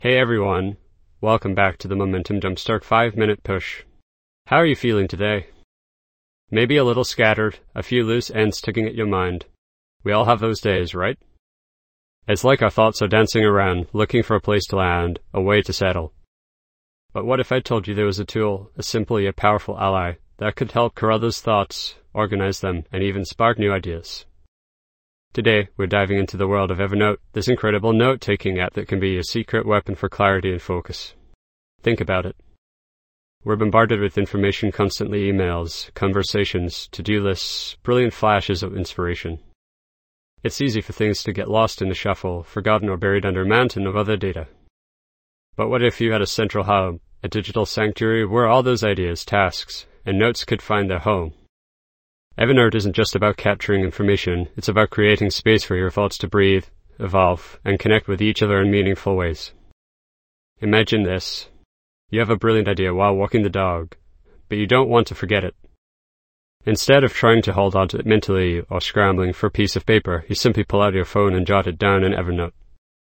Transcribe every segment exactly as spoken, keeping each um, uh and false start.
Hey everyone, welcome back to the Momentum Jumpstart five minute Push. How are you feeling today? Maybe a little scattered, a few loose ends tugging at your mind. We all have those days, right? It's like our thoughts are dancing around, looking for a place to land, a way to settle. But what if I told you there was a tool, a simple yet powerful ally, that could help corral those thoughts, organize them, and even spark new ideas? Today, we're diving into the world of Evernote, this incredible note-taking app that can be your secret weapon for clarity and focus. Think about it. We're bombarded with information constantly, emails, conversations, to-do lists, brilliant flashes of inspiration. It's easy for things to get lost in the shuffle, forgotten or buried under a mountain of other data. But what if you had a central hub, a digital sanctuary where all those ideas, tasks, and notes could find their home? Evernote isn't just about capturing information, it's about creating space for your thoughts to breathe, evolve, and connect with each other in meaningful ways. Imagine this. You have a brilliant idea while walking the dog, but you don't want to forget it. Instead of trying to hold on to it mentally or scrambling for a piece of paper, you simply pull out your phone and jot it down in Evernote.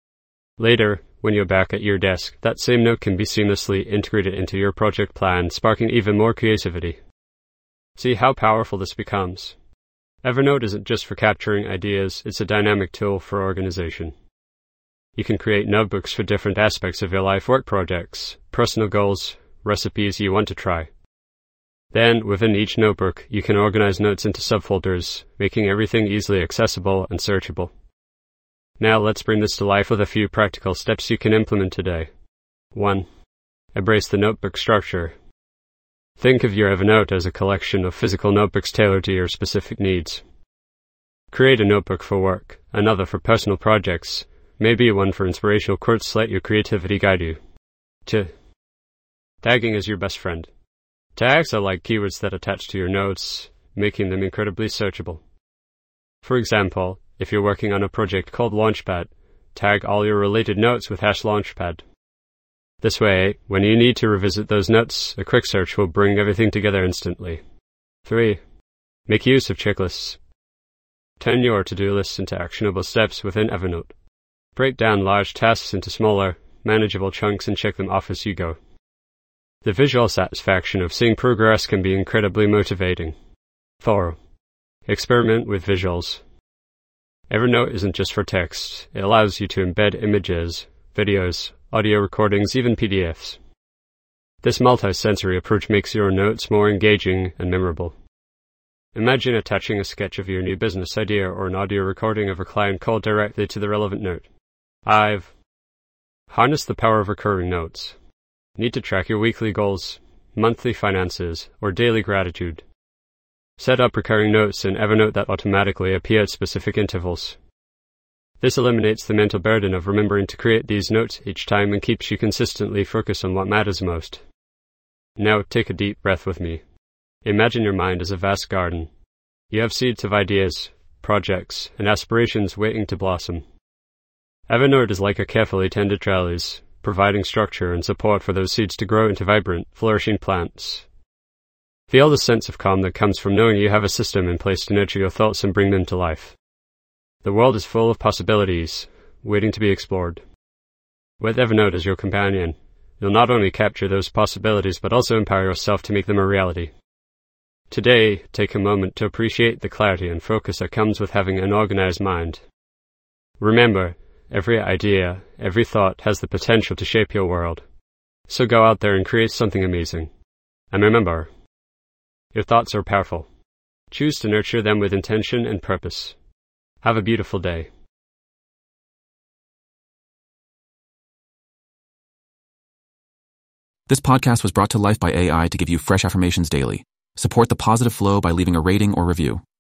Later, when you're back at your desk, that same note can be seamlessly integrated into your project plan, sparking even more creativity. See how powerful this becomes. Evernote isn't just for capturing ideas, it's a dynamic tool for organization. You can create notebooks for different aspects of your life, work projects, personal goals, recipes you want to try. Then, within each notebook, you can organize notes into subfolders, making everything easily accessible and searchable. Now let's bring this to life with a few practical steps you can implement today. one. Embrace the notebook structure. Think of your Evernote as a collection of physical notebooks tailored to your specific needs. Create a notebook for work, another for personal projects, maybe one for inspirational quotes. Let your creativity guide you. two. Tagging is your best friend. Tags are like keywords that attach to your notes, making them incredibly searchable. For example, if you're working on a project called Launchpad, tag all your related notes with hash Launchpad. This way, when you need to revisit those notes, a quick search will bring everything together instantly. three. Make use of checklists. Turn your to-do lists into actionable steps within Evernote. Break down large tasks into smaller, manageable chunks and check them off as you go. The visual satisfaction of seeing progress can be incredibly motivating. four. Experiment with visuals. Evernote isn't just for text. It allows you to embed images, videos, audio recordings, even P D Fs. This multi-sensory approach makes your notes more engaging and memorable. Imagine attaching a sketch of your new business idea or an audio recording of a client call directly to the relevant note. five. Harness the power of recurring notes. Need to track your weekly goals, monthly finances, or daily gratitude? Set up recurring notes in Evernote that automatically appear at specific intervals. This eliminates the mental burden of remembering to create these notes each time and keeps you consistently focused on what matters most. Now take a deep breath with me. Imagine your mind as a vast garden. You have seeds of ideas, projects, and aspirations waiting to blossom. Evernote is like a carefully tended trellis, providing structure and support for those seeds to grow into vibrant, flourishing plants. Feel the sense of calm that comes from knowing you have a system in place to nurture your thoughts and bring them to life. The world is full of possibilities, waiting to be explored. With Evernote as your companion, you'll not only capture those possibilities but also empower yourself to make them a reality. Today, take a moment to appreciate the clarity and focus that comes with having an organized mind. Remember, every idea, every thought has the potential to shape your world. So go out there and create something amazing. And remember, your thoughts are powerful. Choose to nurture them with intention and purpose. Have a beautiful day. This podcast was brought to life by A I to give you fresh affirmations daily. Support the positive flow by leaving a rating or review.